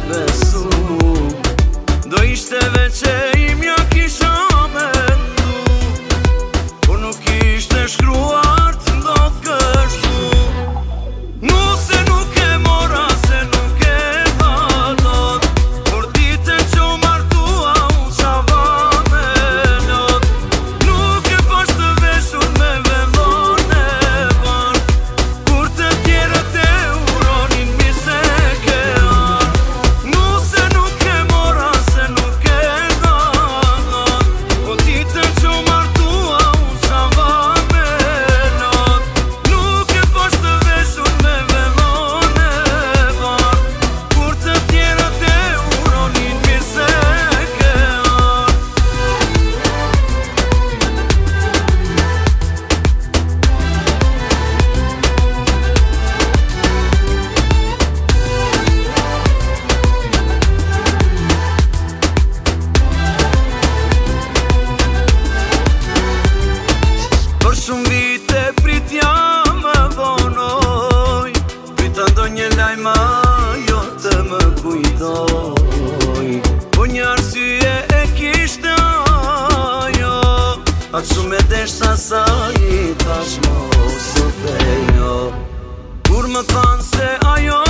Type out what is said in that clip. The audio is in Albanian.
besu. Do ishte veç e imja kisha mendu, por nuk ishte shkruar të ndodh kështu. Se nuk e mora, se nuk e valot, por ditën që u martua unë qava me lot. Nuk e pash të veshur me vellon e van, kur të tjerët e uronin mirë se ke ar. Se nuk e mora, se nuk e valot, por ditën që u martua unë qava me lot. Nuk e pash të veshur me vellon e van, kur të tjerët e uronin mirë se ke ar. Për shumë vite pritja më vonoj, prita ndonjë lajma jo të më kujdoj. Po një arsye e kishte ajo, atë shumë e desh sa i thash mos u fejo. Kur më thanë se ajo